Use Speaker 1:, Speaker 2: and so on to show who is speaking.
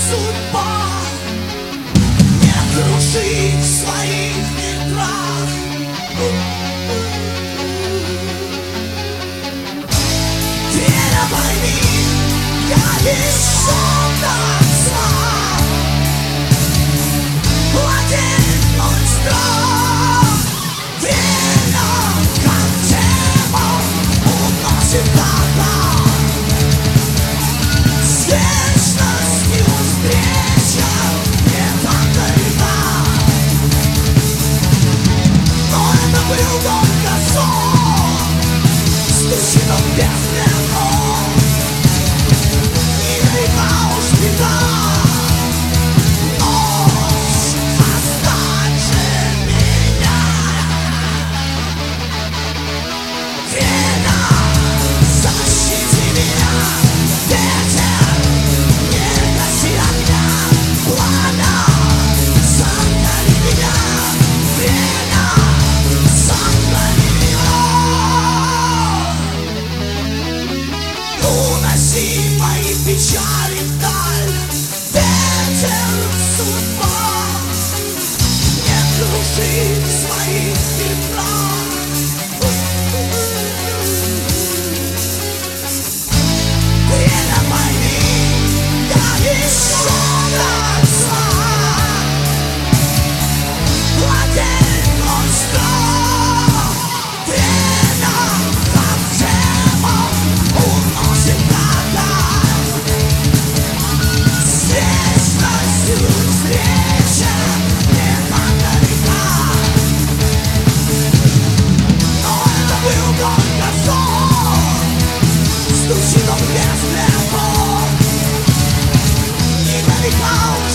Speaker 1: судьба не крушить в своих ветрах. Веря, пойми, я еще до конца. Один мой страх, время, как демон, уносит туда. С вечностью встреча не так далека. Но это был только сон, стучит он без слов. И велика уж беда. Ночь, оставь же меня. Время, защити меня. Ветер, не гаси огня. Пламя, согни меня. Время, согни меня. Уноси мои печали вдаль. Ветер, судьба, не круши в своих ветрах. Время, пойми, я еще до конца. Один мой страх, время, как демон, уносит туда. С вечностью встреча не так далека. Но это был только сон, стучит он без слов. И велика